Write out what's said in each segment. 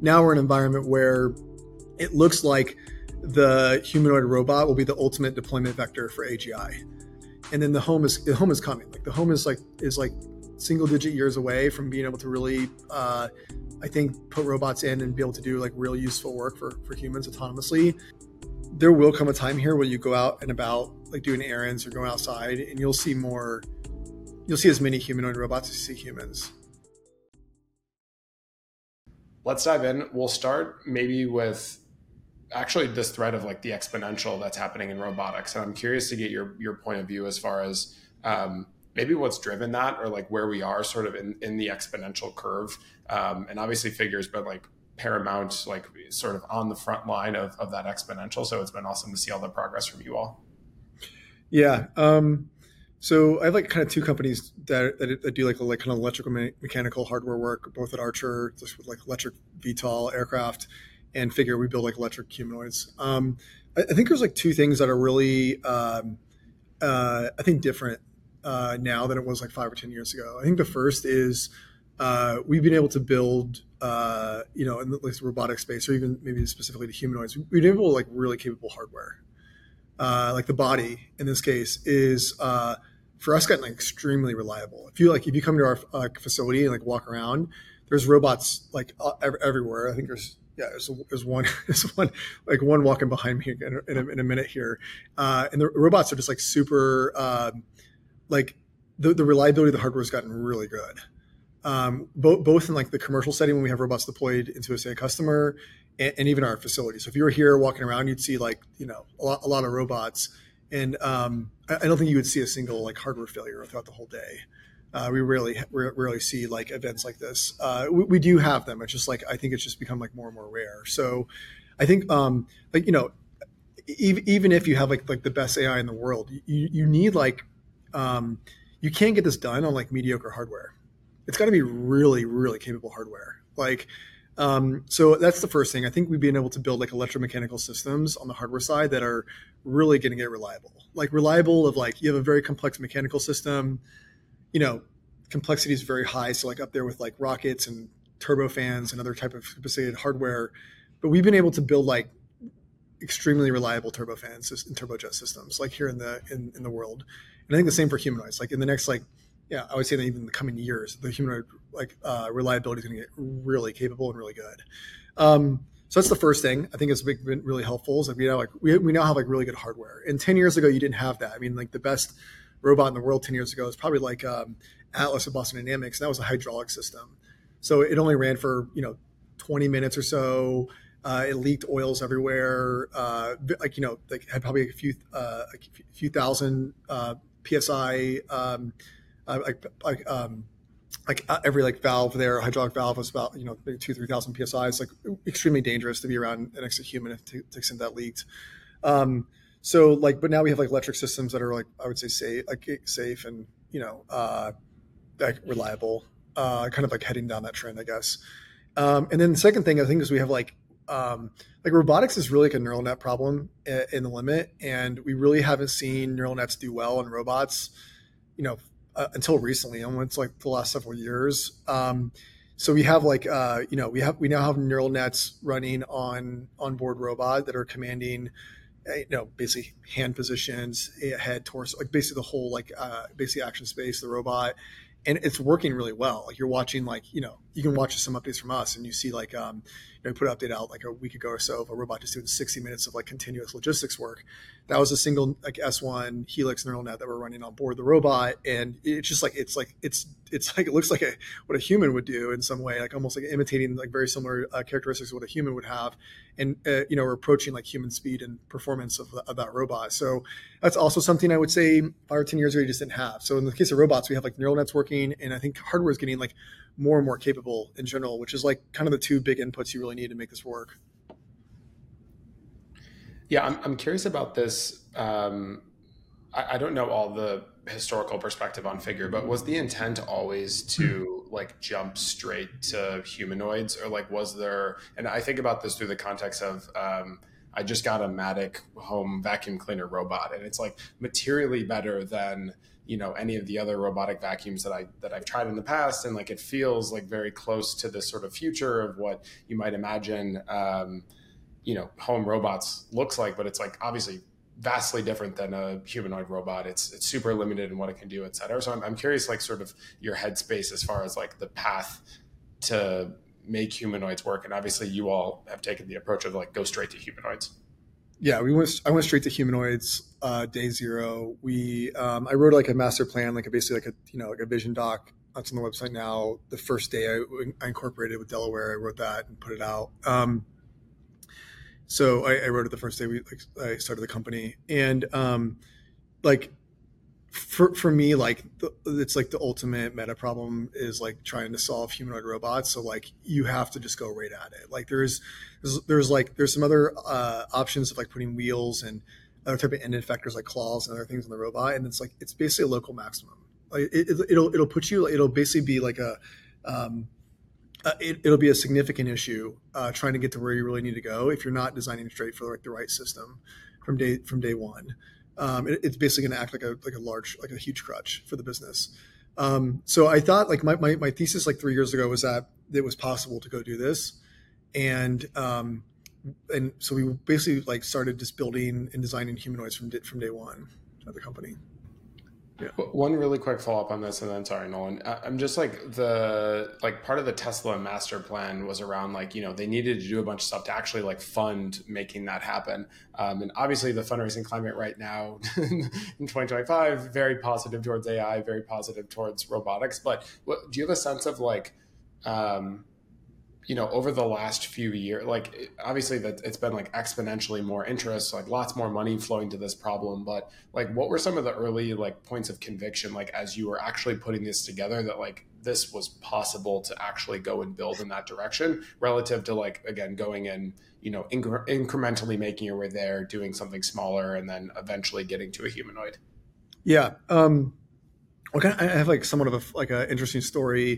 now we're in an environment where it looks like the humanoid robot will be the ultimate deployment vector for AGI. And then the home is coming. Like the home is like single digit years away from being able to really, I think, put robots in and be able to do like real useful work for humans autonomously. There will come a time here where you go out and about, like doing errands or going outside, and you'll see as many humanoid robots as you see humans. Let's dive in. We'll start maybe with actually this thread of like the exponential that's happening in robotics. And I'm curious to get your point of view as far as maybe what's driven that, or like where we are sort of in the exponential curve. And obviously Figures, but like Paramount, like sort of on the front line of that exponential. So it's been awesome to see all the progress from you all. Yeah. So I have like kind of two companies that do like kind of electrical mechanical hardware work, both at Archer, just with like electric VTOL aircraft, and Figure, we build like electric humanoids. I think there's like two things that are really, I think, different now than it was like 5 or 10 years ago. I think the first is we've been able to build, in the robotic space, or even maybe specifically to humanoids, we've been able to like really capable hardware. Like the body in this case is for us gotten like extremely reliable. If you come to our facility and like walk around, there's robots like everywhere. I think there's one like one walking behind me in a minute here, and the robots are just like super like the reliability of the hardware has gotten really good. Both in like the commercial setting when we have robots deployed into a customer, and even our facility. So if you were here walking around, you'd see like a lot of robots, and I don't think you would see a single like hardware failure throughout the whole day. We rarely see like events like this. We do have them. It's just like I think it's just become like more and more rare. So I think even if you have like the best AI in the world, you need like you can't get this done on like mediocre hardware. It's got to be really, really capable hardware. Like, so that's the first thing. I think we've been able to build like electromechanical systems on the hardware side that are really going to get reliable. Like reliable of like, you have a very complex mechanical system, complexity is very high. So like up there with like rockets and turbofans and other type of sophisticated hardware. But we've been able to build like extremely reliable turbofans and turbojet systems like here in the world. And I think the same for humanoids. Like in the next I would say that even in the coming years, the humanoid reliability is going to get really capable and really good. So that's the first thing I think has been really helpful. Is like we now have like really good hardware. And 10 years ago, you didn't have that. I mean, like the best robot in the world 10 years ago is probably like Atlas of Boston Dynamics. And that was a hydraulic system, so it only ran for 20 minutes or so. It leaked oils everywhere. Had probably a few thousand psi. Every like valve there, hydraulic valve was about maybe 2,000-3,000 psi. It's like extremely dangerous to be around next to a human to the extent that leaked. But now we have like electric systems that are like I would say safe and like reliable. Kind of like heading down that trend, I guess. And then the second thing I think is we have like robotics is really like a neural net problem in the limit, and we really haven't seen neural nets do well in robots, until recently, almost like the last several years. So we have like we now have neural nets running on board robot that are commanding basically hand positions, head, torso, like basically the whole basically action space of the robot. And it's working really well. Like you're watching, you can watch some updates from us, and you see we put an update out like a week ago or so of a robot just doing 60 minutes of like continuous logistics work. That was a single like S1 Helix neural net that we're running on board the robot, and it's just like it looks like what a human would do in some way, like almost like imitating like very similar characteristics of what a human would have, and we're approaching like human speed and performance of that robot. So that's also something I would say 5 or 10 years ago you just didn't have. So in the case of robots, we have like neural nets working, and I think hardware is getting like more and more capable in general, which is like kind of the two big inputs you really need to make this work. Yeah, I'm curious about this. I don't know all the historical perspective on Figure, but was the intent always to like jump straight to humanoids, or like was there? And I think about this through the context of I just got a Matic home vacuum cleaner robot, and it's like materially better than any of the other robotic vacuums that I've tried in the past, and like it feels like very close to this sort of future of what you might imagine home robots looks like. But it's like obviously vastly different than a humanoid robot. It's super limited in what it can do, et cetera. So I'm curious, like sort of your headspace as far as like the path to make humanoids work. And obviously you all have taken the approach of like go straight to humanoids. Yeah, I went straight to humanoids day zero. I wrote like a master plan, like basically like a vision doc. That's on the website now. The first day I incorporated with Delaware, I wrote that and put it out. So I wrote it the first day I started the company, and like for me, like it's like the ultimate meta problem is like trying to solve humanoid robots. So like you have to just go right at it. Like there's some other options of like putting wheels and other type of end effectors like claws and other things in the robot, and it's basically a local maximum. Like it'll put you. It'll basically be like it'll be a significant issue trying to get to where you really need to go if you're not designing straight for like the right system from day one. It's basically going to act like a huge crutch for the business. So I thought like my thesis like 3 years ago was that it was possible to go do this, and so we basically like started just building and designing humanoids from day one at the company. Yeah. One really quick follow up on this, and then sorry, Nolan. I'm just like part of the Tesla master plan was around like they needed to do a bunch of stuff to actually like fund making that happen. And obviously the fundraising climate right now in 2025 very positive towards AI, very positive towards robotics. But do you have a sense of like over the last few years, like obviously that it's been like exponentially more interest, like lots more money flowing to this problem. But like, what were some of the early like points of conviction, like as you were actually putting this together, that like this was possible to actually go and build in that direction relative to like, again, going and, incrementally making your way there, doing something smaller, and then eventually getting to a humanoid? Yeah. Okay. I have like somewhat of a interesting story.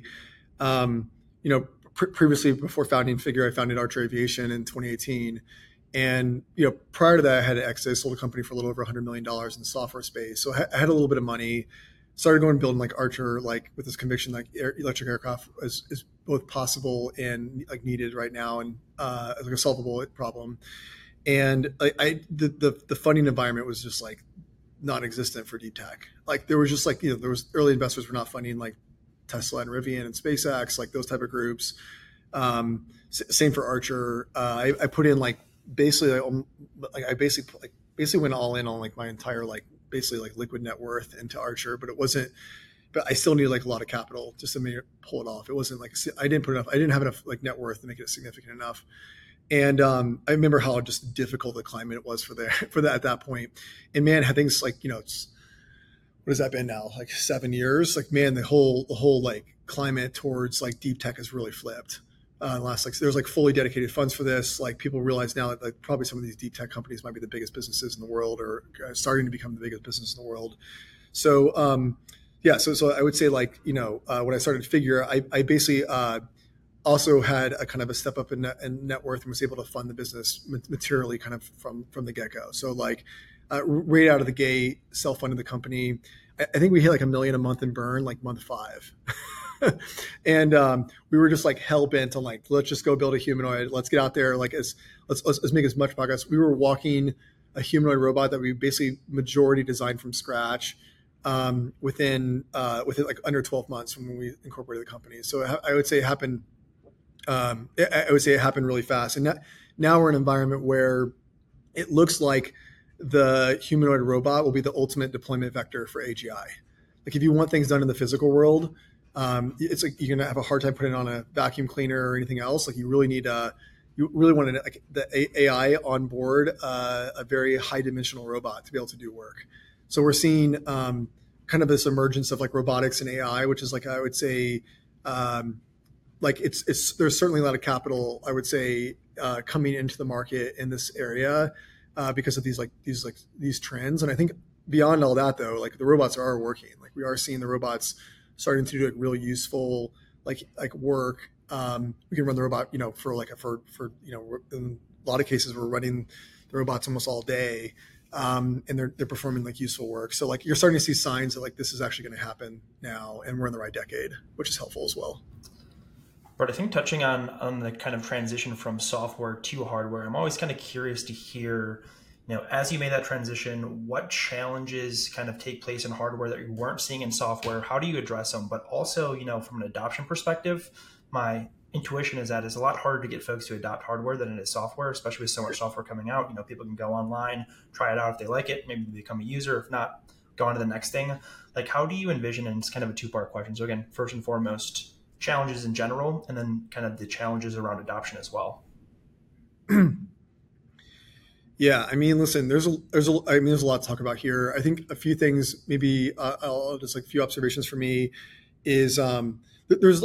Previously before founding Figure, I founded Archer Aviation in 2018. And, prior to that, I had an exit. I sold a company for a little over $100 million in the software space. So I had a little bit of money, started going and building like Archer, like with this conviction, like electric aircraft is both possible and like needed right now, and like a solvable problem. And the funding environment was just like non-existent for deep tech. Like there was just like, there was early investors were not funding like Tesla and Rivian and SpaceX, like those type of groups. Same for Archer. I put in like basically I basically went all in on like my entire like basically like liquid net worth into Archer, but I still needed like a lot of capital just to pull it off. It wasn't like I didn't have enough like net worth to make it significant enough. And I remember how just difficult the climate was for that at that point. And man, had things like it's what has that been now? Like 7 years? Like, man, the whole like climate towards like deep tech has really flipped. Last like there's like fully dedicated funds for this. Like people realize now that like probably some of these deep tech companies might be the biggest businesses in the world, or starting to become the biggest business in the world. So so I would say like when I started Figure, I basically also had a kind of a step up in net worth and was able to fund the business materially kind of from the get go. So like. Right out of the gate, self-funded the company. I think we hit like $1 million a month in burn, like month 5. And we were just like hell bent on like, let's just go build a humanoid. Let's get out there. Like let's make as much progress. We were walking a humanoid robot that we basically majority designed from scratch within like under 12 months from when we incorporated the company. So I would say it happened. I would say it happened really fast. And now we're in an environment where it looks like the humanoid robot will be the ultimate deployment vector for AGI. Like if you want things done in the physical world, it's like you're gonna have a hard time putting on a vacuum cleaner or anything else. Like you really want like the AI on board a very high dimensional robot to be able to do work. So we're seeing kind of this emergence of like robotics and AI, which is like I would say like it's there's certainly a lot of capital I would say coming into the market in this area. Because of these trends. And I think beyond all that though, like the robots are working. Like we are seeing the robots starting to do like real useful like work. We can run the robot, for in a lot of cases we're running the robots almost all day. And they're performing like useful work. So like you're starting to see signs that like this is actually going to happen now, and we're in the right decade, which is helpful as well. But I think touching on the kind of transition from software to hardware, I'm always kind of curious to hear, as you made that transition, what challenges kind of take place in hardware that you weren't seeing in software? How do you address them? But also, from an adoption perspective, my intuition is that it's a lot harder to get folks to adopt hardware than it is software, especially with so much software coming out. People can go online, try it out if they like it, maybe become a user. If not, go on to the next thing. Like, how do you envision, and it's kind of a two-part question. So again, first and foremost, challenges in general, and then kind of the challenges around adoption as well. Yeah, I mean, listen, there's a lot to talk about here. I think a few things, maybe I'll just like a few observations for me is there's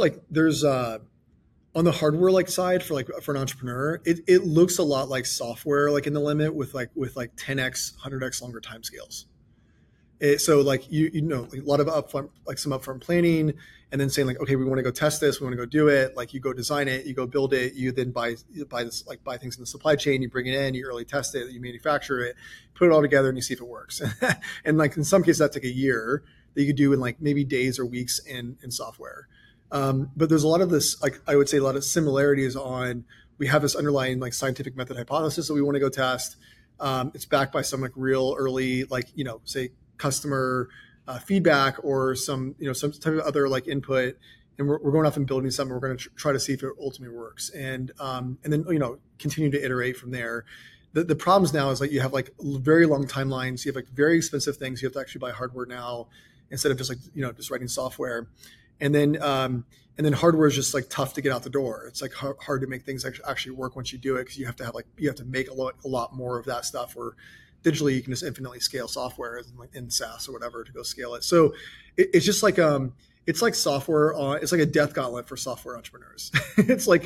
on the hardware like side for an entrepreneur, it looks a lot like software, like in the limit with 10x, 100x longer timescales. So like like a lot of some upfront planning, and then saying like, okay, we want to go test this, we want to go do it. Like you go design it, you go build it, you then buy things in the supply chain, you bring it in, you early test it, you manufacture it, put it all together, and you see if it works. And like in some cases that took a year that you could do in like maybe days or weeks in software. But there's a lot of this, like I would say, a lot of similarities on. We have this underlying like scientific method hypothesis that we want to go test. It's backed by some like real early say customer feedback or some type of other like input, and we're going off and building something. We're going to try to see if it ultimately works, and then continue to iterate from there. The problems now is like you have like very long timelines. You have like very expensive things. You have to actually buy hardware now instead of just just writing software, and then hardware is just like tough to get out the door. It's like hard to make things actually work once you do it, because you have to make a lot more of that stuff. Or digitally, you can just infinitely scale software in SaaS or whatever to go scale it. So it's just like it's like software. It's like a death gauntlet for software entrepreneurs. it's like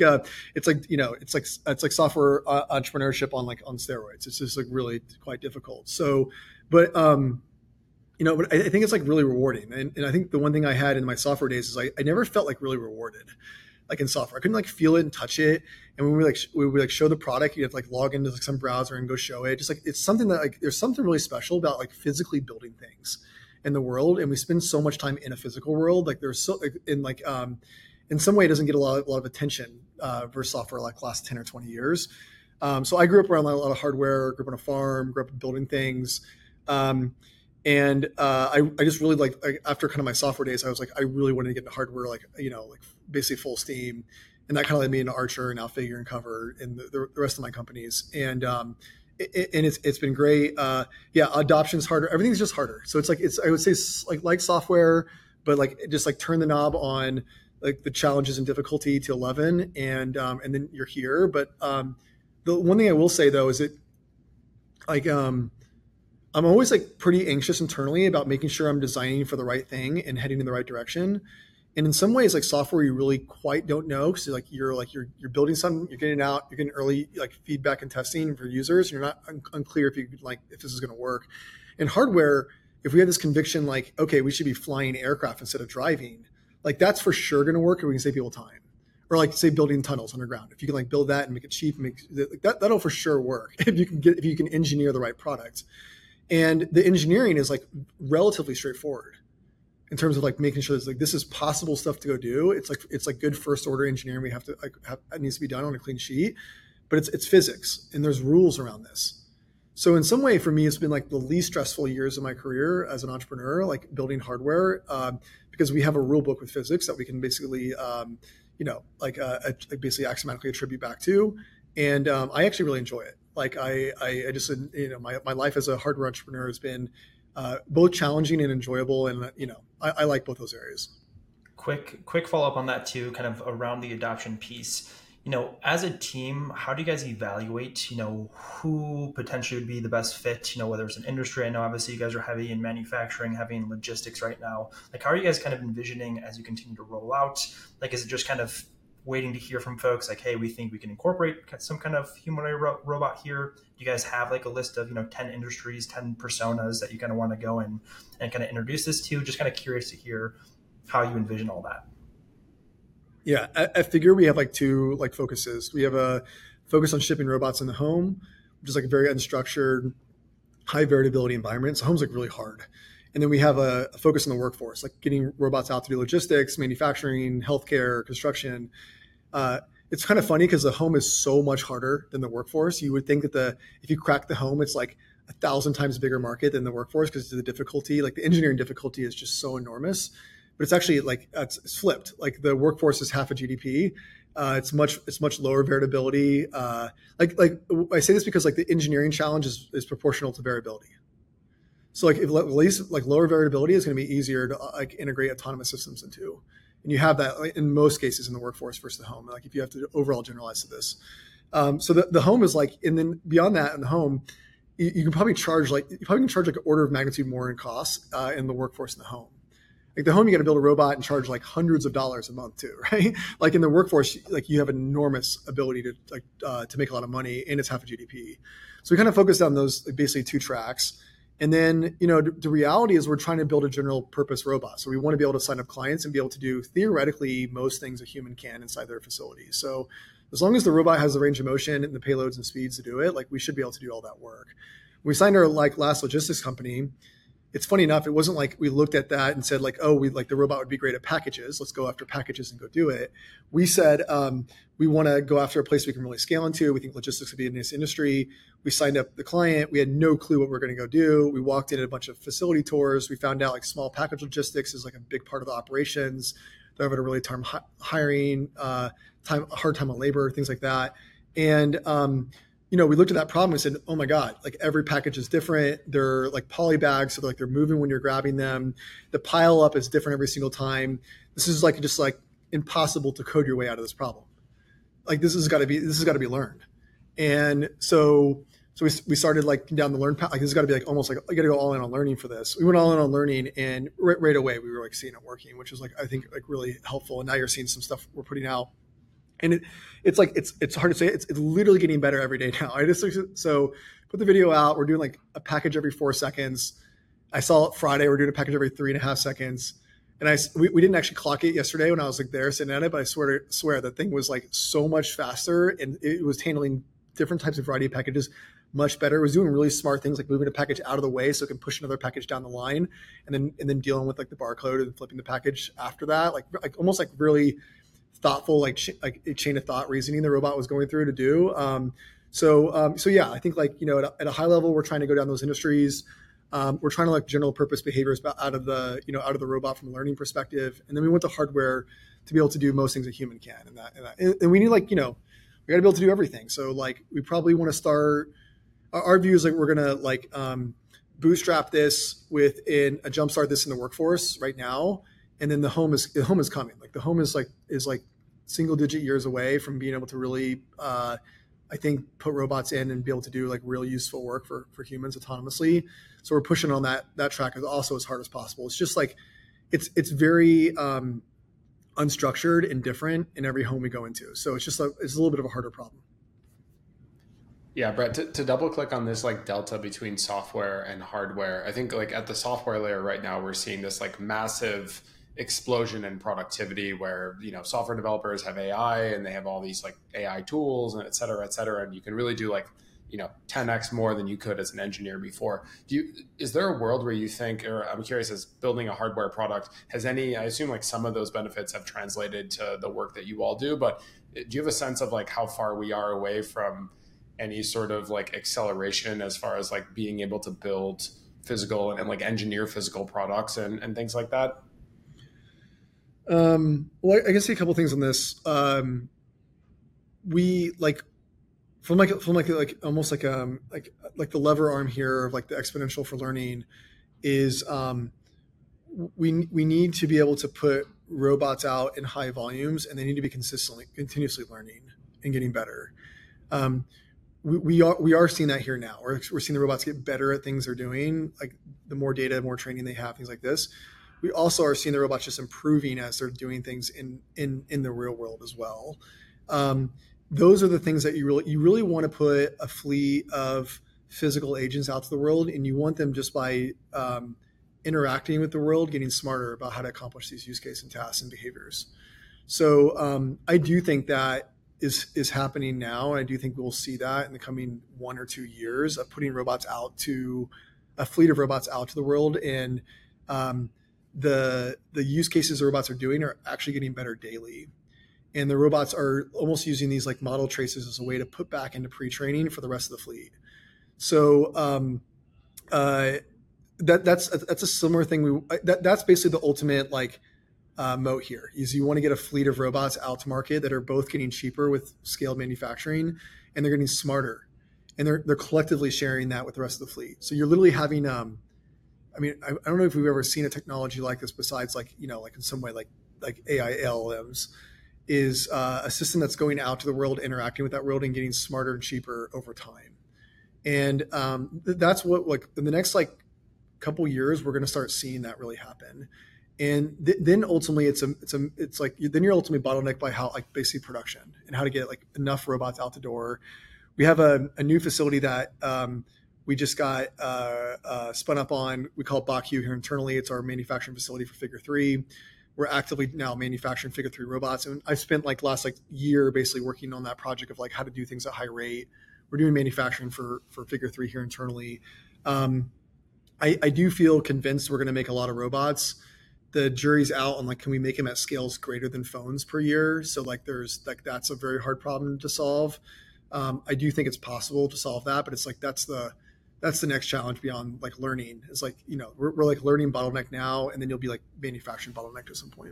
software entrepreneurship on steroids. It's just like really quite difficult. So, but but I think it's like really rewarding. And I think the one thing I had in my software days is I never felt like really rewarded. Like in software, I couldn't like feel it and touch it. And when we would show the product, you have to like log into like some browser and go show it. Just like it's something that like there's something really special about like physically building things in the world. And we spend so much time in a physical world. Like there's so in some way it doesn't get a lot of attention versus software like last 10 or 20 years. So I grew up around a lot of hardware, grew up on a farm, grew up building things. And I just really like after kind of my software days, I was like, I really wanted to get into hardware, like basically full steam. And that kind of led me into Archer and now Figure and Cover and the rest of my companies. And it's been great. Adoption's harder. Everything's just harder. So it's like, I would say like software, but like just like turn the knob on like the challenges and difficulty to 11 and then you're here. But the one thing I will say though, is it like, I'm always like pretty anxious internally about making sure I'm designing for the right thing and heading in the right direction. And in some ways, like software, you really quite don't know, because like you're building something, you're getting it out, you're getting early like feedback and testing for users. You're not unclear if this is going to work. In hardware, if we have this conviction, like, okay, we should be flying aircraft instead of driving, like that's for sure going to work, and we can save people time. Or like say building tunnels underground. If you can like build that and make it cheap, that'll for sure work if you can engineer the right product. And the engineering is like relatively straightforward in terms of like making sure that like this is possible stuff to go do. It's like good first order engineering. We have to it needs to be done on a clean sheet, but it's physics and there's rules around this. So in some way for me, it's been like the least stressful years of my career as an entrepreneur, like building hardware, because we have a rule book with physics that we can basically, basically axiomatically attribute back to. And I actually really enjoy it. Like I just, my life as a hardware entrepreneur has been both challenging and enjoyable. And, I like both those areas. Quick follow up on that too, kind of around the adoption piece. As a team, how do you guys evaluate, who potentially would be the best fit, whether it's an industry? I know obviously you guys are heavy in manufacturing, heavy in logistics right now. Like, how are you guys kind of envisioning as you continue to roll out? Like, is it just kind of waiting to hear from folks like, hey, we think we can incorporate some kind of humanoid robot here? Do you guys have like a list of, 10 industries, 10 personas that you kind of want to go and kind of introduce this to? Just kind of curious to hear how you envision all that. Yeah, at Figure, we have like two like focuses. We have a focus on shipping robots in the home, which is like a very unstructured, high variability environment. So home's like really hard. And then we have a focus on the workforce, like getting robots out to do logistics, manufacturing, healthcare, construction. It's kind of funny because the home is so much harder than the workforce. You would think that if you crack the home, it's like 1,000 times bigger market than the workforce because of the difficulty. Like the engineering difficulty is just so enormous. But it's actually like it's flipped. Like the workforce is half a GDP. It's much lower variability. Like I say this because like the engineering challenge is proportional to variability. So like if at least like lower variability is going to be easier to like integrate autonomous systems into, and you have that like, in most cases in the workforce versus the home. Like if you have to overall generalize to this, so the home is like, and then beyond that in the home, you can probably charge like an order of magnitude more in costs in the workforce in the home. Like the home, you got to build a robot and charge like hundreds of dollars a month too, right? Like in the workforce, like you have enormous ability to make a lot of money, and it's half a GDP. So we kind of focused on those like, basically two tracks. And then, the reality is we're trying to build a general purpose robot. So we want to be able to sign up clients and be able to do theoretically most things a human can inside their facility. So as long as the robot has the range of motion and the payloads and speeds to do it, like we should be able to do all that work. When we signed our like last logistics company, it's funny enough, it wasn't like we looked at that and said like, oh, we like the robot would be great at packages. Let's go after packages and go do it. We said we want to go after a place we can really scale into. We think logistics would be in this industry. We signed up the client. We had no clue what we were going to go do. We walked in at a bunch of facility tours. We found out like small package logistics is like a big part of the operations. They're having a really time hiring, hard time on labor, things like that. And we looked at that problem and said, oh my God, like every package is different. They're like poly bags. So they're moving when you're grabbing them. The pile up is different every single time. This is like, just like impossible to code your way out of this problem. Like this has got to be learned. And so we started like down the learn path. Like this has got to be like almost like, I got to go all in on learning for this. We went all in on learning, and right away we were like seeing it working, which was like, I think like really helpful. And now you're seeing some stuff we're putting out. And it's like it's hard to say. It's literally getting better every day now. So put the video out. We're doing like a package every 4 seconds. I saw it Friday. We're doing a package every 3.5 seconds. And we didn't actually clock it yesterday when I was like there sitting at it, but I swear that thing was like so much faster, and it was handling different types of variety of packages much better. It was doing really smart things like moving a package out of the way so it can push another package down the line, and then dealing with like the barcode and flipping the package after that, like almost like really thoughtful, like a chain of thought reasoning the robot was going through to do. So yeah, I think like, at a high level, we're trying to go down those industries. We're trying to like general purpose behaviors out of the robot from a learning perspective. And then we want the hardware to be able to do most things a human can. And we need like, we got to be able to do everything. So like, we probably want to start, our view is like, we're going to like, bootstrap this within a jumpstart this in the workforce right now. And then the home is coming. Like the home is like single digit years away from being able to really, I think, put robots in and be able to do like real useful work for humans autonomously. So we're pushing on that track also as hard as possible. It's just like, it's very unstructured and different in every home we go into. So it's just it's a little bit of a harder problem. Yeah, Brett, to double click on this like delta between software and hardware, I think like at the software layer right now, we're seeing this like massive explosion in productivity where, software developers have AI and they have all these like AI tools and et cetera, and you can really do like, 10x more than you could as an engineer before. Is there a world where you think, or I'm curious, as building a hardware product, I assume like some of those benefits have translated to the work that you all do, but do you have a sense of like how far we are away from any sort of like acceleration as far as like being able to build physical and like engineer physical products and things like that? Well, I guess a couple things on this. We like from almost like the lever arm here of like the exponential for learning is we need to be able to put robots out in high volumes, and they need to be continuously learning and getting better. We are seeing that here now. We're seeing the robots get better at things they're doing, like the more data, more training they have, things like this. We also are seeing the robots just improving as they're doing things in the real world as well. Those are the things that you really want to put a fleet of physical agents out to the world, and you want them just by interacting with the world, getting smarter about how to accomplish these use cases and tasks and behaviors. So I do think that is happening now, and I do think we'll see that in the coming 1 or 2 years of putting robots out to a fleet of robots out to the world, and the use cases the robots are doing are actually getting better daily. And the robots are almost using these like model traces as a way to put back into pre-training for the rest of the fleet. So that's a similar thing. That's basically the ultimate like moat here is you want to get a fleet of robots out to market that are both getting cheaper with scaled manufacturing, and they're getting smarter, and they're collectively sharing that with the rest of the fleet. So you're literally having, I don't know if we've ever seen a technology like this besides like, like in some way, like AI LLMs, is a system that's going out to the world, interacting with that world and getting smarter and cheaper over time. And that's what, like in the next like couple years, we're going to start seeing that really happen. And then ultimately it's like, then you're ultimately bottlenecked by how like basically production and how to get like enough robots out the door. We have a new facility that we just got spun up on. We call it BAQ here internally. It's our manufacturing facility for Figure 3. We're actively now manufacturing Figure 3 robots. And I spent like last like year basically working on that project of like how to do things at high rate. We're doing manufacturing for Figure 3 here internally. I do feel convinced we're going to make a lot of robots. The jury's out on like, can we make them at scales greater than phones per year? So like there's like, that's a very hard problem to solve. I do think it's possible to solve that, but it's like, that's the next challenge beyond like learning. It's like, we're like learning bottleneck now, and then you'll be like manufacturing bottleneck at some point.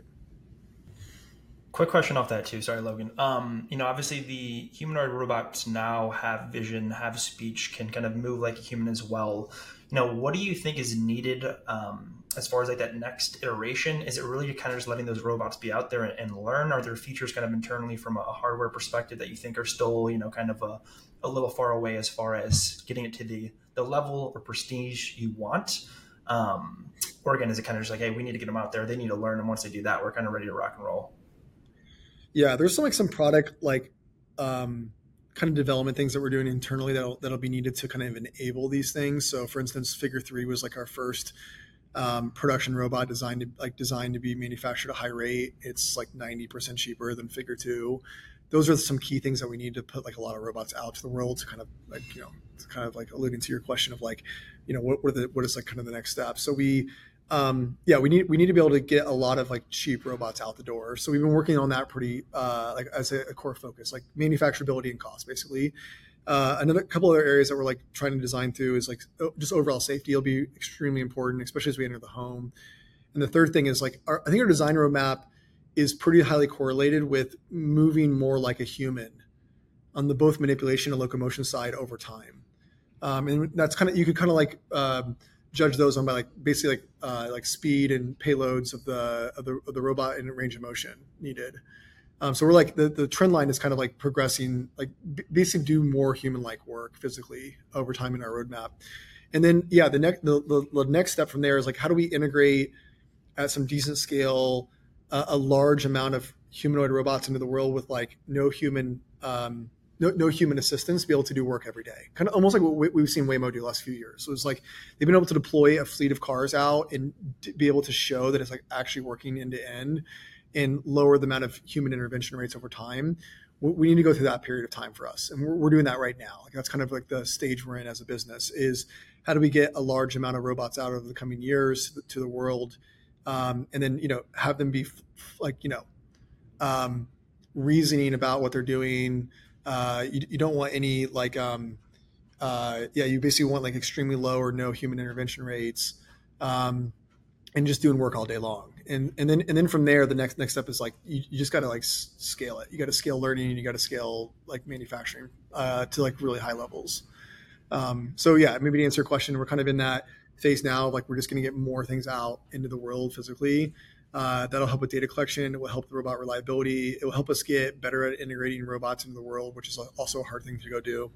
Quick question off that too. Sorry, Logan. Obviously the humanoid robots now have vision, have speech, can kind of move like a human as well. What do you think is needed as far as like that next iteration? Is it really kind of just letting those robots be out there and learn? Are there features kind of internally from a hardware perspective that you think are still, kind of a little far away as far as getting it to the level or prestige you want? Or again, is it kind of just like, hey, we need to get them out there. They need to learn. And once they do that, we're kind of ready to rock and roll. Yeah, there's some product like kind of development things that we're doing internally that'll be needed to kind of enable these things. So for instance, Figure 3 was like our first production robot designed to be manufactured at high rate. It's like 90% cheaper than Figure 2. Those are some key things that we need to put like a lot of robots out to the world to kind of like, kind of like alluding to your question of like, what is like kind of the next step. So we need to be able to get a lot of like cheap robots out the door. So we've been working on that pretty like as a core focus, like manufacturability and cost, basically. Another couple other areas that we're like trying to design through is like just overall safety will be extremely important, especially as we enter the home. And the third thing is like I think our design roadmap is pretty highly correlated with moving more like a human on the both manipulation and locomotion side over time. And that's kind of, you could kind of like judge those on by like basically like speed and payloads of the robot and range of motion needed. So we're like the trend line is kind of like progressing, like basically do more human-like work physically over time in our roadmap. And then the next step from there is like, how do we integrate at some decent scale a large amount of humanoid robots into the world with like no human assistance to be able to do work every day, kind of almost like what we've seen Waymo do the last few years. So it's like they've been able to deploy a fleet of cars out and be able to show that it's like actually working end to end and lower the amount of human intervention rates over time. We need to go through that period of time for us, and we're doing that right now. Like that's kind of like the stage we're in as a business, is how do we get a large amount of robots out over the coming years to the world, and then have them be like reasoning about what they're doing. You don't want any like you basically want like extremely low or no human intervention rates, and just doing work all day long. And then from there, the next step is like you just got to like scale it. You got to scale learning, and you got to scale like manufacturing to like really high levels. So yeah, maybe to answer your question, we're kind of in that phase now. Like we're just going to get more things out into the world physically. That'll help with data collection. It will help the robot reliability. It will help us get better at integrating robots into the world, which is also a hard thing to go do.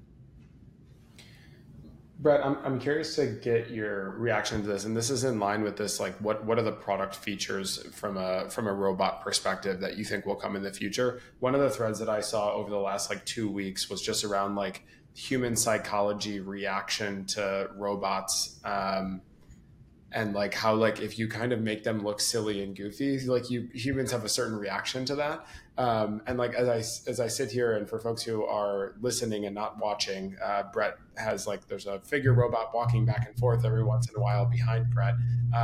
Brett, I'm curious to get your reaction to this, and this is in line with this. Like, what are the product features from a robot perspective that you think will come in the future? One of the threads that I saw over the last like 2 weeks was just around like human psychology reaction to robots. and like how like if you kind of make them look silly and goofy, like you humans have a certain reaction to that. And like as I sit here, and for folks who are listening and not watching, Brett has like there's a figure robot walking back and forth every once in a while behind Brett,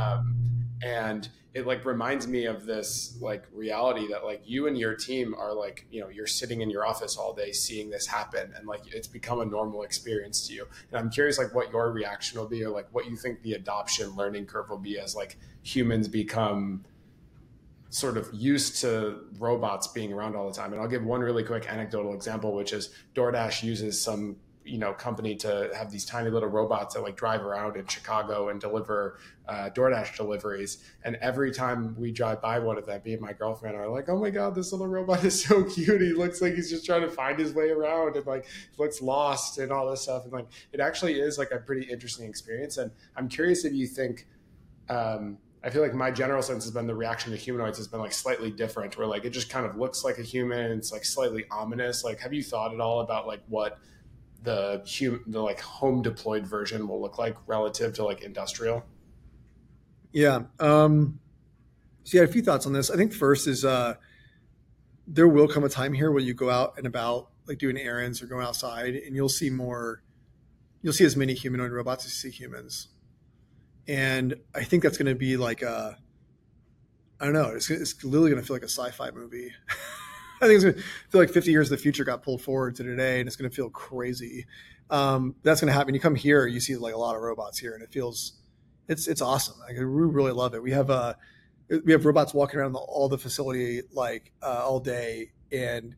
and it like reminds me of this like reality that like you and your team are like, you know, you're sitting in your office all day seeing this happen, and like it's become a normal experience to you. And I'm curious like what your reaction will be, or like what you think the adoption learning curve will be as like humans become sort of used to robots being around all the time. And I'll give one really quick anecdotal example, which is DoorDash uses some, you know, company to have these tiny little robots that like drive around in Chicago and deliver DoorDash deliveries. And every time we drive by one of them, me and my girlfriend are like, oh my God, this little robot is so cute. He looks like he's just trying to find his way around and like looks lost and all this stuff. And like, it actually is like a pretty interesting experience. And I'm curious if you think, I feel like my general sense has been the reaction to humanoids has been like slightly different, where like it just kind of looks like a human. It's like slightly ominous. Like, have you thought at all about like what the like home deployed version will look like relative to like industrial? Yeah. So yeah, a few thoughts on this. I think first is there will come a time here where you go out and about like doing errands or going outside, and you'll see as many humanoid robots as you see humans. And I think that's going to be like I don't know, it's literally going to feel like a sci-fi movie. I think it's going to feel like 50 years of the future got pulled forward to today, and it's going to feel crazy. That's going to happen. You come here, you see like a lot of robots here, and it feels, it's awesome. Like, we really love it. We have robots walking around all the facility like all day, and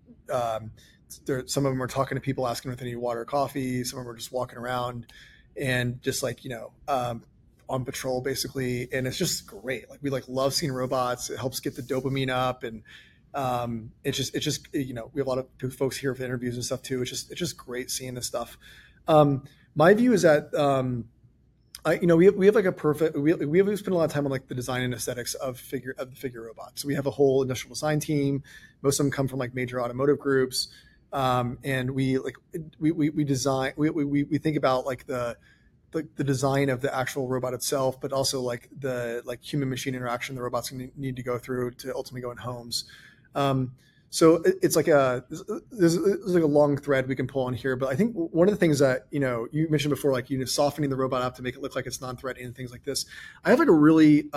some of them are talking to people, asking if they need water or coffee. Some of them are just walking around and just like, you know, on patrol basically. And it's just great. Like, we like love seeing robots. It helps get the dopamine up, and it's just, you know, we have a lot of folks here for interviews and stuff too. It's just great seeing this stuff. My view is that, you know, we have like a perfect, we spend a lot of time on like the design and aesthetics of the figure robots. So we have a whole industrial design team. Most of them come from like major automotive groups. And we design, we think about like the design of the actual robot itself, but also like the like human machine interaction the robots need to go through to ultimately go in homes. So it's like there's like a long thread we can pull on here, but I think one of the things that, you know, you mentioned before, like, you know, softening the robot up to make it look like it's non-threatening and things like this. I have like a really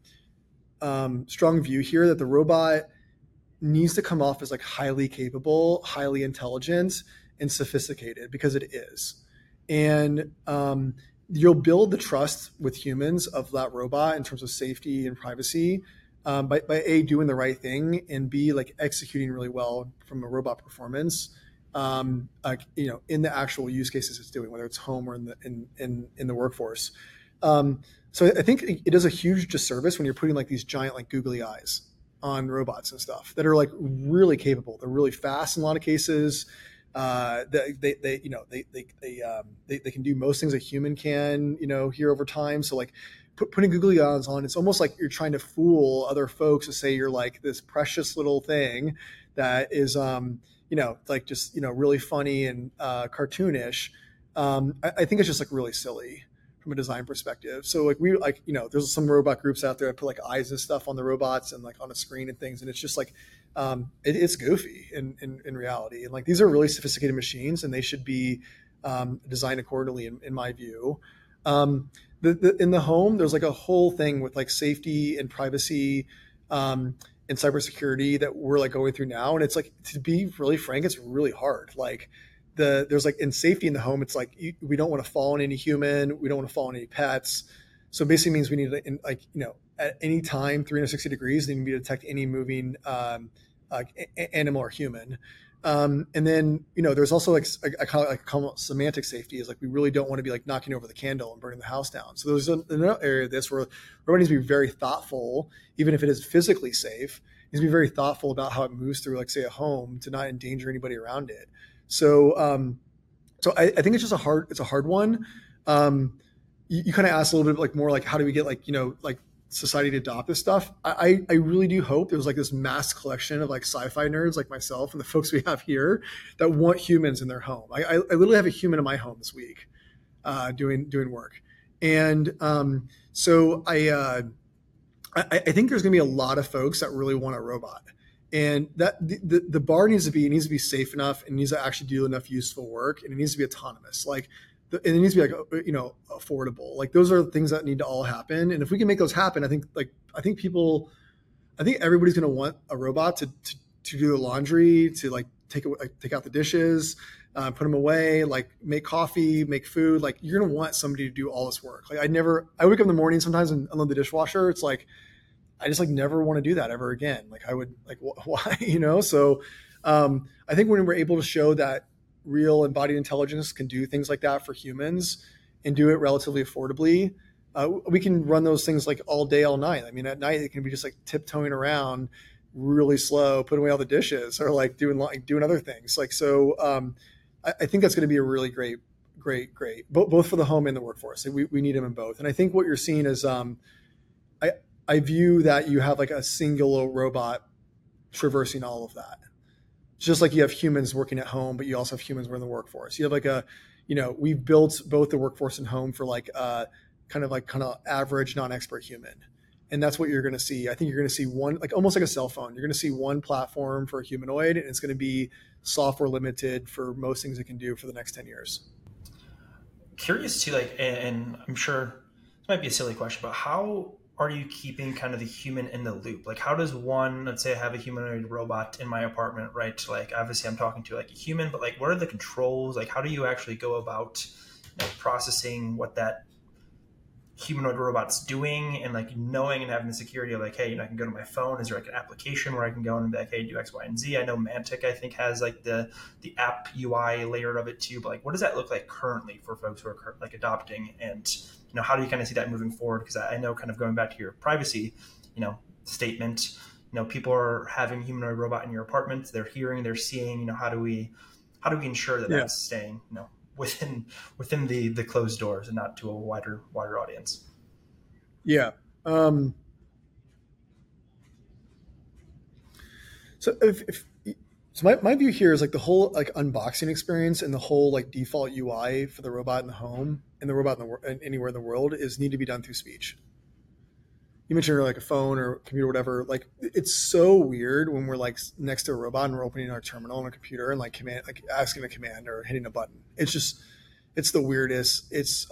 strong view here that the robot needs to come off as like highly capable, highly intelligent, and sophisticated, because it is. And you'll build the trust with humans of that robot in terms of safety and privacy by A, doing the right thing, and B, like executing really well from a robot performance, like, you know, in the actual use cases it's doing, whether it's home or in the workforce. So I think it does a huge disservice when you're putting like these giant like googly eyes on robots and stuff that are like really capable. They're really fast in a lot of cases. They you know, they can do most things a human can, you know, here over time. So like putting googly eyes on, it's almost like you're trying to fool other folks to say you're like this precious little thing that is, you know, like just, you know, really funny and cartoonish. I think it's just like really silly from a design perspective. So like you know, there's some robot groups out there that put like eyes and stuff on the robots and like on a screen and things. And it's just like, it's goofy in reality. And like, these are really sophisticated machines, and they should be designed accordingly in my view. In the home, there's like a whole thing with like safety and privacy and cybersecurity that we're like going through now. And it's like, to be really frank, it's really hard. Like, there's like, in safety in the home, it's like we don't want to fall on any human, we don't want to fall on any pets. So it basically means we need to, like, you know, at any time, 360 degrees, they need to detect any moving animal or human. And then, you know, there's also like I call it semantic safety, is like, we really don't want to be like knocking over the candle and burning the house down. So there's another area of this where everybody needs to be very thoughtful, even if it is physically safe, needs to be very thoughtful about how it moves through, like, say, a home, to not endanger anybody around it. So, so I think it's just it's a hard one. You kind of asked a little bit like more like, how do we get like, you know, like society to adopt this stuff? I really do hope there's like this mass collection of like sci-fi nerds like myself and the folks we have here that want humans in their home. I literally have a human in my home this week, doing work. And So I think there's going to be a lot of folks that really want a robot, and that the bar needs to be safe enough, and needs to actually do enough useful work, and it needs to be autonomous. Like, and it needs to be like, affordable. Like, those are things that need to all happen. And if we can make those happen, I think everybody's going to want a robot to do the laundry, to like take out the dishes, put them away, like make coffee, make food. Like, you're going to want somebody to do all this work. Like, I wake up in the morning sometimes and unload the dishwasher. It's like, I just like never want to do that ever again. Like, I would like, why, So I think when we're able to show that real embodied intelligence can do things like that for humans and do it relatively affordably, we can run those things like all day, all night. I mean, at night it can be just like tiptoeing around really slow, putting away all the dishes, or like doing other things. Like, so I think that's going to be a really great, both for the home and the workforce. We need them in both. And I think what you're seeing is I view that you have like a single robot traversing all of that. Just like you have humans working at home, but you also have humans working in the workforce. You have like we've built both the workforce and home for like kind of average, non-expert human. And that's what you're going to see. I think you're going to see one, like almost like a cell phone. You're going to see one platform for a humanoid, and it's going to be software limited for most things it can do for the next 10 years. Curious too, like, and I'm sure this might be a silly question, but how are you keeping kind of the human in the loop? Like, how does one, let's say I have a humanoid robot in my apartment, right? Like, obviously I'm talking to like a human, but like, what are the controls? Like, how do you actually go about processing what that humanoid robot's doing, and like knowing and having the security of like, hey, I can go to my phone. Is there like an application where I can go and be like, hey, do X, Y, and Z? I know Mantic, I think, has like the app UI layer of it too, but like, what does that look like currently for folks who are like adopting, and how do you kind of see that moving forward? Because I know, kind of going back to your privacy, statement, people are having humanoid robot in your apartment. They're hearing, they're seeing. How do we ensure that that's staying, within the closed doors and not to a wider audience? Yeah. So my view here is like the whole like unboxing experience and the whole like default UI for the robot in the home and the robot anywhere in the world need to be done through speech. You mentioned like a phone or computer or whatever. Like, it's so weird when we're like next to a robot and we're opening our terminal on a computer and like asking a command or hitting a button. It's the weirdest. It's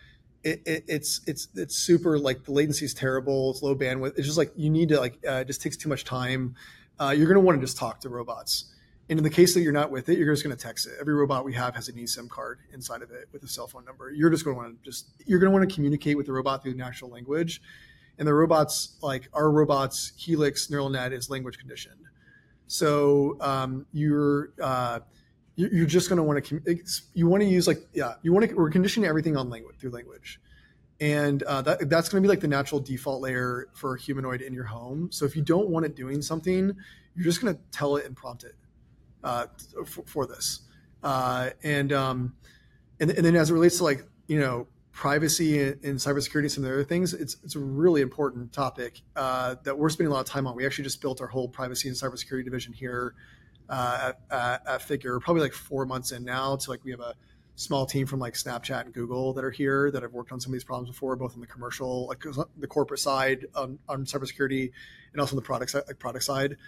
super, like, the latency is terrible. It's low bandwidth. It's just like, you need to like, it just takes too much time. You're going to want to just talk to robots. And in the case that you're not with it, you're just going to text it. Every robot we have has an eSIM card inside of it with a cell phone number. You're just going to want to communicate with the robot through natural language. And the robots, like our robots, Helix neural net, is language conditioned. So you're just going to want to use we're conditioning everything on through language. And that's going to be like the natural default layer for a humanoid in your home. So if you don't want it doing something, you're just going to tell it and prompt it for this. And then as it relates to like, privacy and cybersecurity and some of the other things, it's a really important topic that we're spending a lot of time on. We actually just built our whole privacy and cybersecurity division here at Figure, probably like 4 months in now. To like, we have a small team from like Snapchat and Google that are here that have worked on some of these problems before, both on the commercial, like the corporate side on cybersecurity, and also on the product side.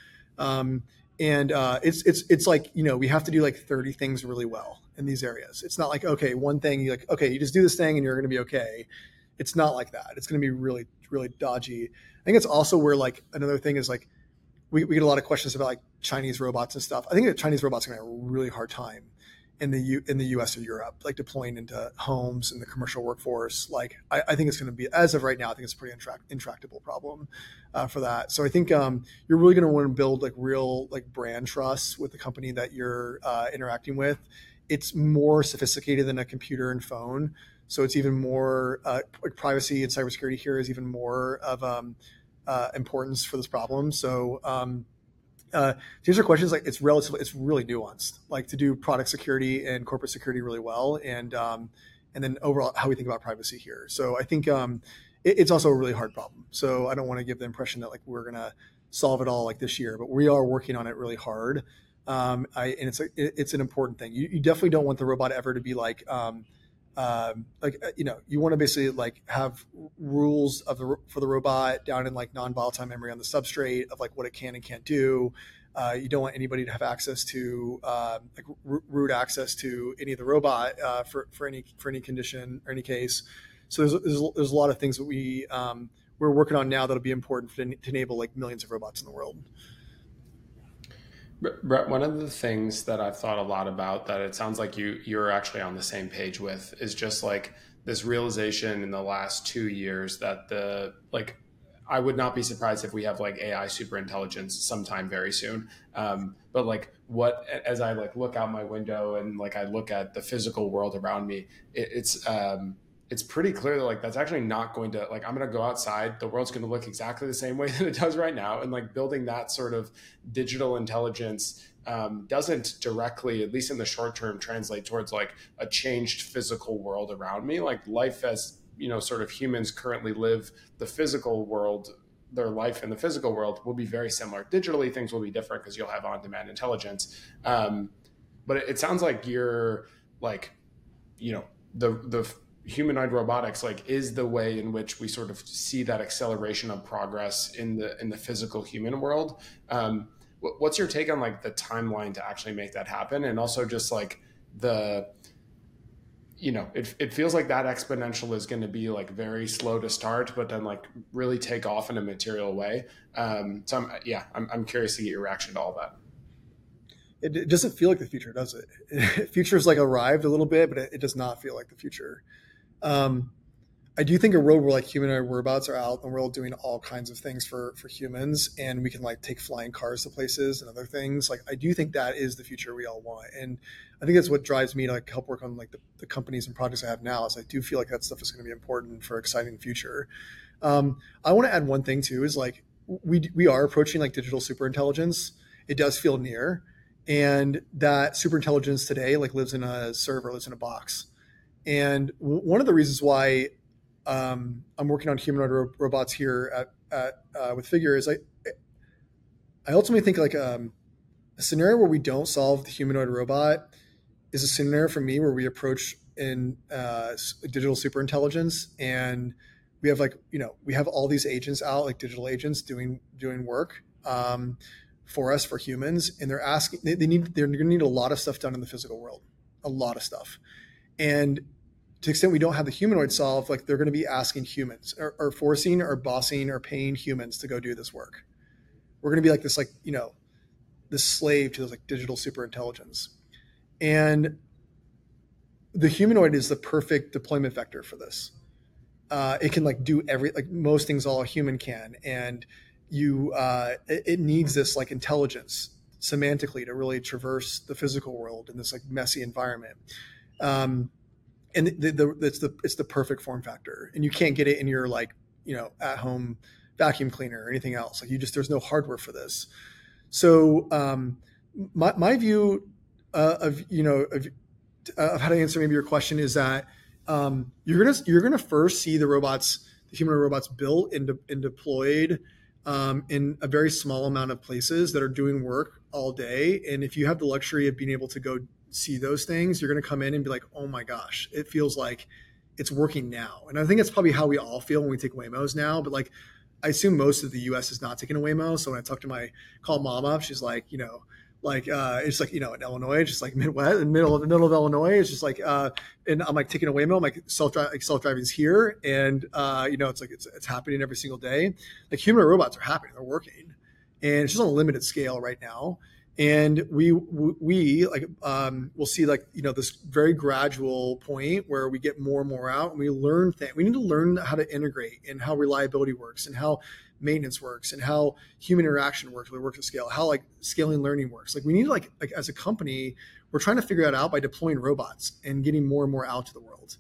It's like, we have to do like 30 things really well in these areas. It's not like, okay, one thing, you're like, okay, you just do this thing and you're going to be okay. It's not like that. It's going to be really, really dodgy. I think it's also where like another thing is like, we get a lot of questions about like Chinese robots and stuff. I think that Chinese robots are going to have a really hard time in the US or Europe, like deploying into homes and the commercial workforce. Like, I think it's going to be, as of right now, I think it's a pretty intractable problem for that. So I think you're really going to want to build like real like brand trust with the company that you're interacting with. It's more sophisticated than a computer and phone. So it's even more like privacy and cybersecurity here is even more of importance for this problem. So to answer your questions, like it's really nuanced, like to do product security and corporate security really well, and then overall how we think about privacy here. So I think it's also a really hard problem. So I don't want to give the impression that like we're gonna solve it all like this year, but we are working on it really hard. And it's an important thing. You definitely don't want the robot ever to be like you want to basically like have rules for the robot down in like non-volatile memory on the substrate of like what it can and can't do. You don't want anybody to have access to like root access to any of the robot for any condition or any case. So there's a lot of things that we're working on now that'll be important to enable like millions of robots in the world. Brett, one of the things that I've thought a lot about that it sounds like you're actually on the same page with is just like this realization in the last 2 years that I would not be surprised if we have like AI superintelligence sometime very soon. But like as I like look out my window and like I look at the physical world around me, it's pretty clear that like that's actually not going to like I'm going to go outside, the world's going to look exactly the same way that it does right now, and like building that sort of digital intelligence doesn't directly, at least in the short term, translate towards like a changed physical world around me. Like life as sort of humans currently live the physical world, their life in the physical world will be very similar. Digitally, things will be different because you'll have on-demand intelligence. But it sounds like you're like, the humanoid robotics like is the way in which we sort of see that acceleration of progress in the physical human world. What's your take on like the timeline to actually make that happen? And also just like it feels like that exponential is going to be like very slow to start, but then like really take off in a material way. So I'm curious to get your reaction to all that. It doesn't feel like the future, does it? Future's like arrived a little bit, but it does not feel like the future. I do think a world where like humanoid robots are out in the world doing all kinds of things for humans, and we can like take flying cars to places and other things. Like I do think that is the future we all want, and I think that's what drives me to like help work on like the companies and projects I have now. Is I do feel like that stuff is going to be important for an exciting future. I want to add one thing too. Is like we are approaching like digital superintelligence. It does feel near, and that superintelligence today like lives in a server, lives in a box. And one of the reasons why I'm working on humanoid robots here at with Figure is I ultimately think like a scenario where we don't solve the humanoid robot is a scenario for me where we approach in digital superintelligence, and we have we have all these agents out, like digital agents doing work for us, for humans, and they're going to need a lot of stuff done in the physical world, a lot of stuff. And to the extent we don't have the humanoid solved, like they're going to be asking humans or forcing or bossing or paying humans to go do this work. We're going to be like this, this slave to like digital superintelligence. And the humanoid is the perfect deployment vector for this. It can like do most things all a human can. And it needs this like intelligence semantically to really traverse the physical world in this like messy environment. And it's the perfect form factor, and you can't get it in your at home vacuum cleaner or anything else. Like there's no hardware for this. So my view of how to answer maybe your question is that you're gonna first see the humanoid robots built and deployed in a very small amount of places that are doing work all day. And if you have the luxury of being able to go see those things, you're going to come in and be like, oh my gosh, it feels like it's working now. And I think that's probably how we all feel when we take Waymos now. But like, I assume most of the US is not taking a Waymo. So when I talk to call mom up, she's like, it's like, in Illinois, just like Midwest, middle of Illinois. It's just like, and I'm like taking a Waymo. I'm like self-driving is here. And, it's like, it's happening every single day. Like humanoid robots are happening, they're working, and it's just on a limited scale right now. And we'll see this very gradual point where we get more and more out, and we learn things. We need to learn how to integrate and how reliability works and how maintenance works and how human interaction works. We work at scale, how like scaling learning works. Like we need like as a company, we're trying to figure that out by deploying robots and getting more and more out to the world.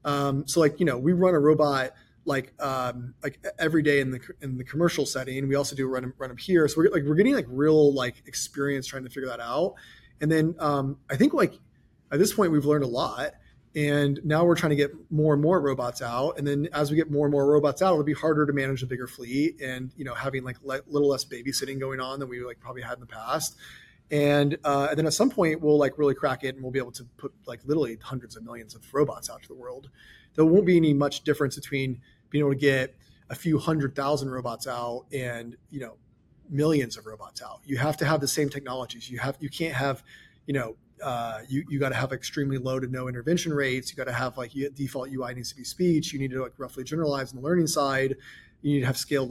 We run a robot like every day in the commercial setting. We also do run them here. So we're getting like real like experience trying to figure that out. And then I think like at this point we've learned a lot, and now we're trying to get more and more robots out. And then as we get more and more robots out, it'll be harder to manage a bigger fleet and having like little less babysitting going on than we like probably had in the past. And then at some point we'll like really crack it and we'll be able to put like literally hundreds of millions of robots out to the world. There won't be any much difference between being able to get a few 100,000 robots out and, millions of robots out. You have to have the same technologies. You can't have, you got to have extremely low to no intervention rates. You got to have like default UI needs to be speech. You need to like roughly generalize on the learning side. You need to have scaled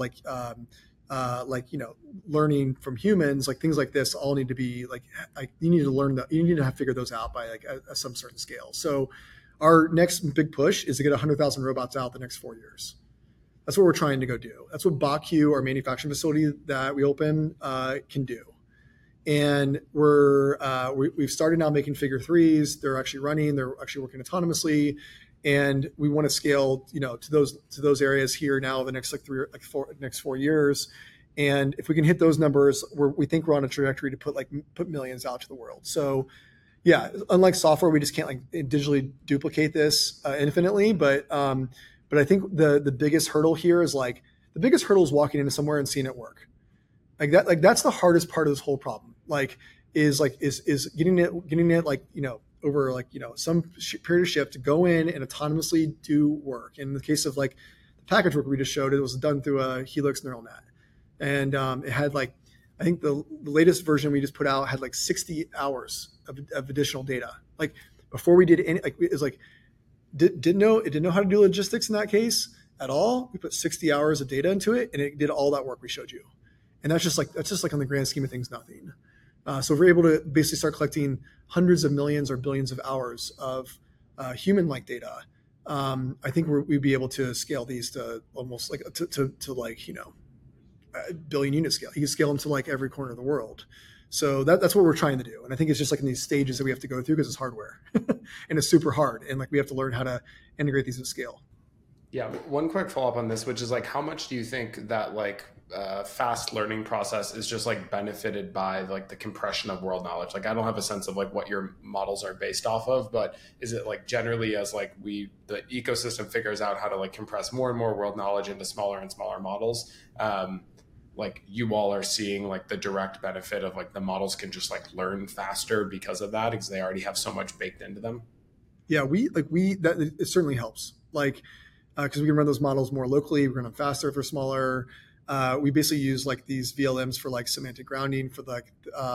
learning from humans, like things like this all need to be like you need to learn that. You need to have figured those out by like some certain scale. So our next big push is to get 100,000 robots out the next 4 years. That's what we're trying to go do. That's what BotQ, our manufacturing facility that we open, can do. And we've started now making Figure 3s. They're actually running. They're actually working autonomously, and we want to scale, to those areas here now the next next 4 years. And if we can hit those numbers, we think we're on a trajectory to put millions out to the world. So, yeah, unlike software, we just can't like digitally duplicate this infinitely, but I think the biggest hurdle here is walking into somewhere and seeing it work. That's the hardest part of this whole problem. Is getting it over some period of shift to go in and autonomously do work. In the case of like the package work we just showed, it was done through a Helix neural net, and it had I think the latest version we just put out had 60 hours of additional data. Like before we did any, it didn't know how to do logistics in that case at all. We put 60 hours of data into it, and it did all that work we showed you. And that's just on the grand scheme of things, nothing. So if we're able to basically start collecting hundreds of millions or billions of hours of human-like data, I think we'd be able to scale these to almost a billion unit scale. You can scale them to every corner of the world. So that's what we're trying to do. And I think it's just in these stages that we have to go through because it's hardware and it's super hard. And we have to learn how to integrate these at scale. Yeah. One quick follow-up on this, which is how much do you think that fast learning process is just benefited by the compression of world knowledge? I don't have a sense of what your models are based off of, but is it generally as the ecosystem figures out how to compress more and more world knowledge into smaller and smaller models? You all are seeing the direct benefit of the models can just learn faster because of that, because they already have so much baked into them. Yeah, it certainly helps. Because we can run those models more locally, we run them faster if they're smaller. We basically use these VLMs for semantic grounding for the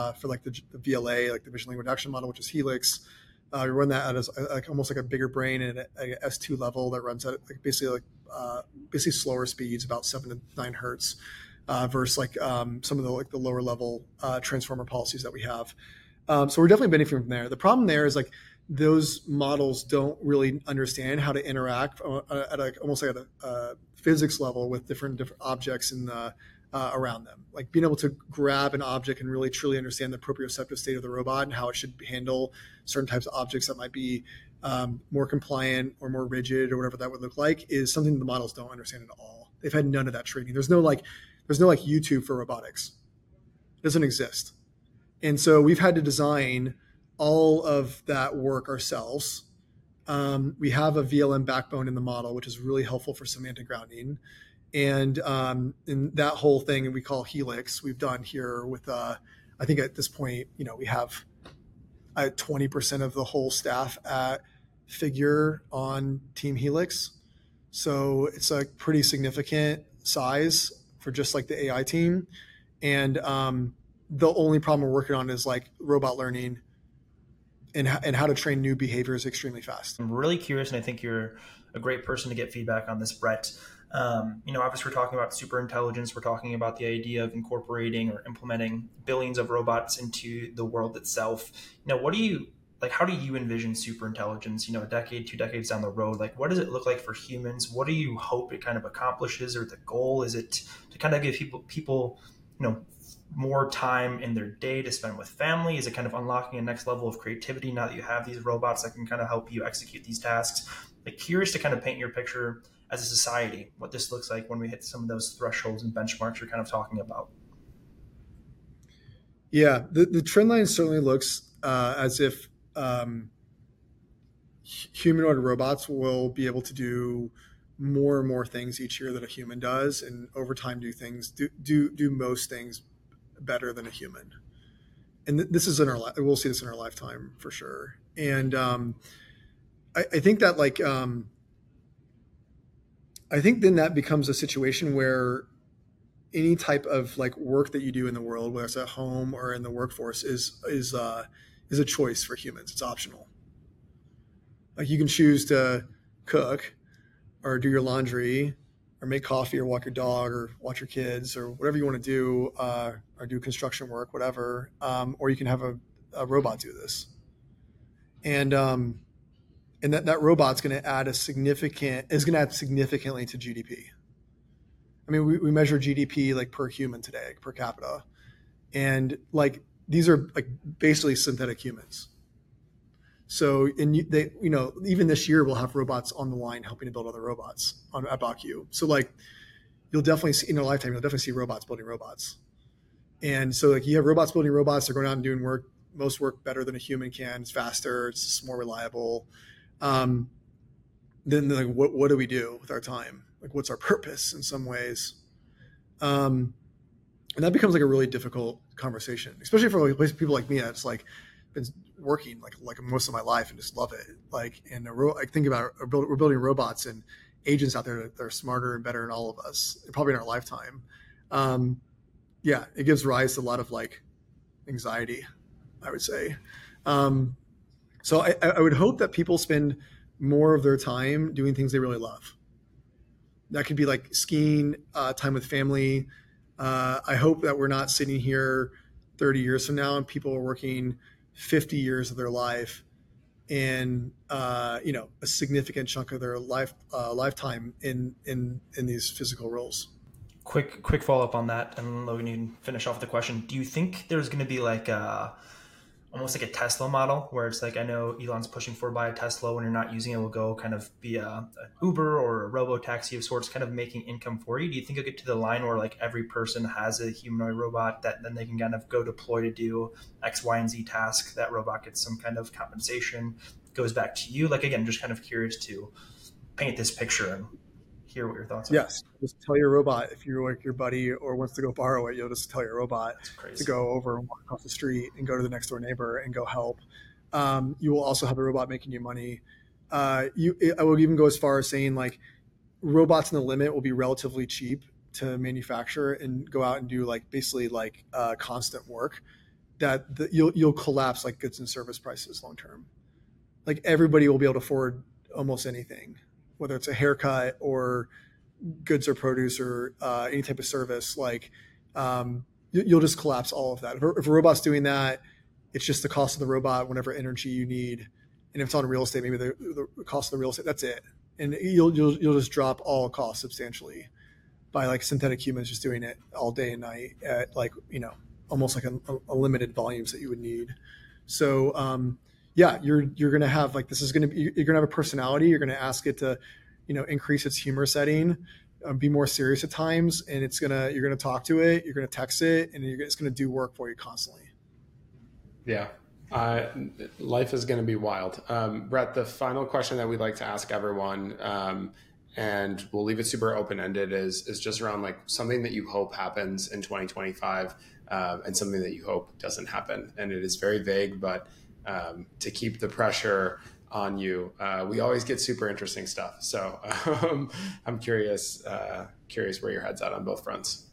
VLA, the vision language action model, which is Helix. We run that as almost a bigger brain and an S2 level that runs at basically slower speeds, about 7 to 9 hertz. Versus some of the lower level transformer policies that we have. So we're definitely benefiting from there. The problem there is those models don't really understand how to interact at almost at a physics level with different objects in the around them. Being able to grab an object and really truly understand the proprioceptive state of the robot and how it should handle certain types of objects that might be more compliant or more rigid or whatever that would look like is something that the models don't understand at all. They've had none of that training. There's no YouTube for robotics. It doesn't exist. And so we've had to design all of that work ourselves. We have a VLM backbone in the model, which is really helpful for semantic grounding. And in that whole thing we call Helix, we've done here with, I think at this point, we have 20% of the whole staff at Figure on Team Helix. So it's a pretty significant size for just the AI team. And the only problem we're working on is robot learning and how to train new behaviors extremely fast. I'm really curious, and I think you're a great person to get feedback on this, Brett. Obviously we're talking about super intelligence. We're talking about the idea of incorporating or implementing billions of robots into the world itself. What do you, how do you envision super intelligence, a decade, 2 decades down the road? What does it look like for humans? What do you hope it kind of accomplishes, or the goal? Is it to kind of give people, more time in their day to spend with family? Is it kind of unlocking a next level of creativity now that you have these robots that can kind of help you execute these tasks? Curious to kind of paint your picture as a society, what this looks like when we hit some of those thresholds and benchmarks you're kind of talking about. Yeah, the trend line certainly looks as if humanoid robots will be able to do more and more things each year that a human does, and over time do most things better than a human. and this is in our we'll see this in our lifetime for sure. And I think that I think then that becomes a situation where any type of like work that you do in the world, whether it's at home or in the workforce, is a choice for humans. It's optional. Like you can choose to cook or do your laundry or make coffee or walk your dog or watch your kids or whatever you want to do, or do construction work, whatever. Or you can have a robot do this. And that robot's going to add significantly to GDP. I mean, we measure GDP like per human today, per capita, and like these are like basically synthetic humans. So, even this year we'll have robots on the line helping to build other robots at BACU. So, like, you'll definitely see in our lifetime, you'll definitely see robots building robots. And so, like, you have robots building robots. They're going out and doing most work better than a human can. It's faster. It's just more reliable. Then, like, what do we do with our time? Like, what's our purpose in some ways? And that becomes like a really difficult conversation, especially for like people like me that's like been working like most of my life and just love it. Like, and I think about we're building robots and agents out there that are smarter and better than all of us, probably in our lifetime. Yeah, it gives rise to a lot of like anxiety, I would say. So I would hope that people spend more of their time doing things they really love. That could be like skiing, time with family. I hope that we're not sitting here 30 years from now and people are working 50 years of their life and a significant chunk of their lifetime in these physical roles. Quick follow up on that, and Logan, you can finish off the question. Do you think there's going to be like almost like a Tesla model where it's like, I know Elon's pushing for buy a Tesla, when you're not using it, will go kind of be a Uber or a robo taxi of sorts, kind of making income for you? Do you think you'll get to the line where like every person has a humanoid robot that then they can kind of go deploy to do X, Y, and Z task? That robot gets some kind of compensation, goes back to you. Like, again, just kind of curious to paint this picture and hear what your thoughts are. Yes, just tell your robot if you're like your buddy or wants to go borrow it, you'll just tell your robot to go over and walk across the street and go to the next door neighbor and go help. You will also have a robot making you money. I will even go as far as saying like robots in the limit will be relatively cheap to manufacture and go out and do like basically like constant work that you'll collapse like goods and service prices long term. Like everybody will be able to afford almost anything, whether it's a haircut or goods or produce or any type of service. Like you'll just collapse all of that. If a robot's doing that, it's just the cost of the robot, whatever energy you need. And if it's on real estate, maybe the cost of the real estate, that's it. And you'll just drop all costs substantially by like synthetic humans just doing it all day and night at like, almost like a limited volumes that you would need. So yeah, you're going to have like, you're going to have a personality. You're going to ask it to, increase its humor setting, be more serious at times. And you're going to talk to it, you're going to text it, and it's going to do work for you constantly. Yeah. Life is going to be wild. Brett, the final question that we'd like to ask everyone, and we'll leave it super open-ended, is just around like something that you hope happens in 2025 and something that you hope doesn't happen. And it is very vague, but to keep the pressure on you, we always get super interesting stuff. So I'm curious where your head's at on both fronts.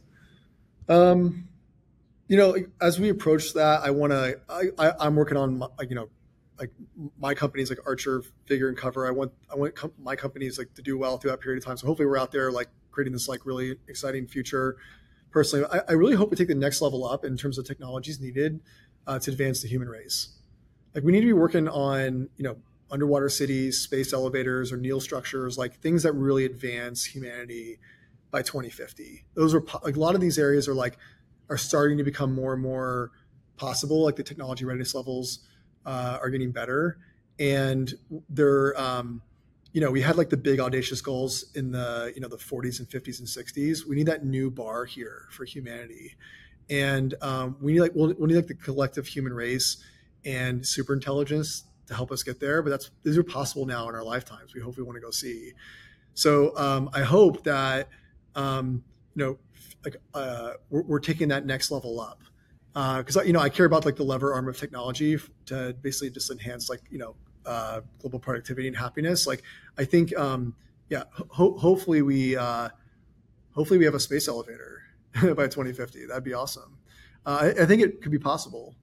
As we approach that, I'm working on, like my company's like Archer Figure and Cover. I want my companies like to do well through that period of time. So hopefully we're out there like creating this like really exciting future. Personally, I really hope we take the next level up in terms of technologies needed to advance the human race. Like we need to be working on, underwater cities, space elevators, or Neil structures, like things that really advance humanity by 2050. Those are like a lot of these areas are starting to become more and more possible. Like the technology readiness levels are getting better, and they're we had like the big audacious goals in the the 40s and 50s and 60s. We need that new bar here for humanity, and we need like the collective human race and super intelligence to help us get there. But these are possible now in our lifetimes. We hopefully want to go see. So I hope that we're taking that next level up. because I care about like the lever arm of technology to basically just enhance like global productivity and happiness. Like I think hopefully we have a space elevator by 2050. That'd be awesome. I think it could be possible.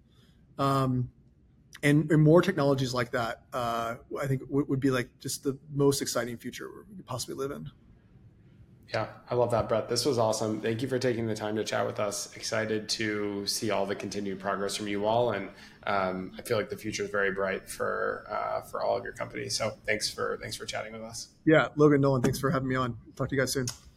And more technologies like that, I think would be like just the most exciting future we could possibly live in. Yeah, I love that, Brett. This was awesome. Thank you for taking the time to chat with us. Excited to see all the continued progress from you all, and I feel like the future is very bright for all of your companies. So thanks for chatting with us. Yeah, Logan, Nolan, thanks for having me on. Talk to you guys soon.